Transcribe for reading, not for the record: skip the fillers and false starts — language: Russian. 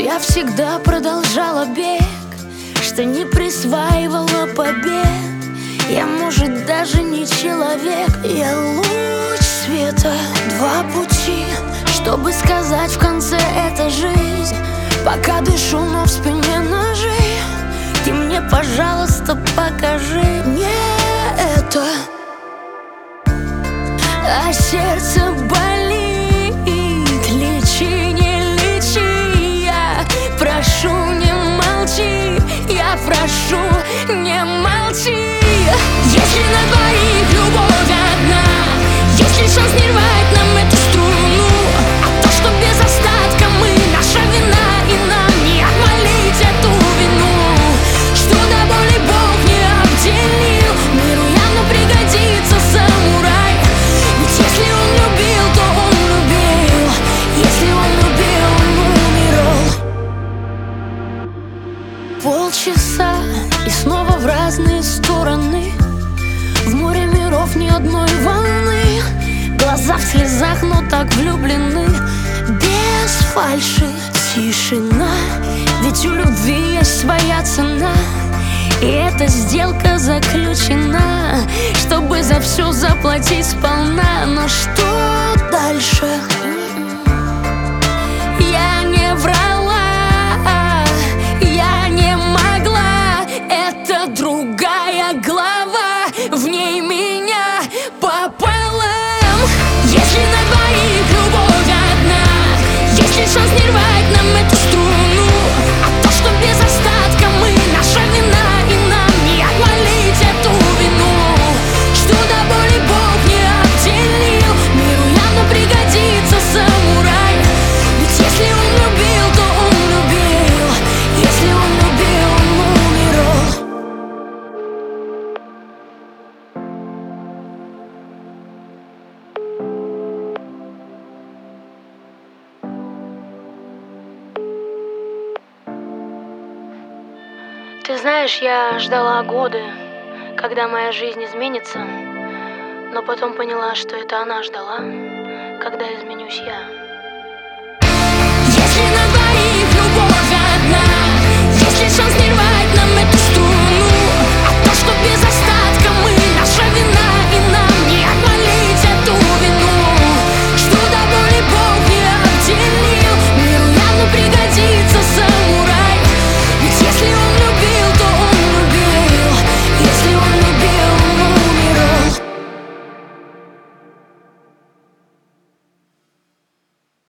Я всегда продолжала бег, что не присваивала побед. Я, может, даже не человек, я луч света. Два пути, чтобы сказать в конце это жизнь. Пока дышу, но в спине ножи. Ты мне, пожалуйста, покажи мне это. А сердце болит, лечи, не лечи. Я прошу, не молчи, я прошу, не молчи. Если на двоих любовь одна, если шанс не рвать нам эту струну, а то, что без остатка мы, наша вина, и нам не отвалить эту вину, что до боли Бог не обделил. Миру явно пригодится самурай, ведь если он любил, то он любил. Если он любил, он умирал. Полчаса и снова в разные стороны. В море миров ни одной волны. Глаза в слезах, но так влюблены. Без фальши тишина, ведь у любви есть своя цена. И эта сделка заключена, чтобы за все заплатить сполна. Но что дальше? Я не врала, я не могла. Это другая глава, в ней меня пополам. Если на двоих любовь одна, если шанс не рвать нам эту струну, а то, что без остатка мы, наша вина, и нам не отвалить эту вину, что до боли Бог не обделил. Миру явно пригодится самурай, ведь если он любил, то он любил. Если он любил, он умирал. Ты знаешь, я ждала годы, когда моя жизнь изменится, но потом поняла, что это она ждала, когда изменюсь я.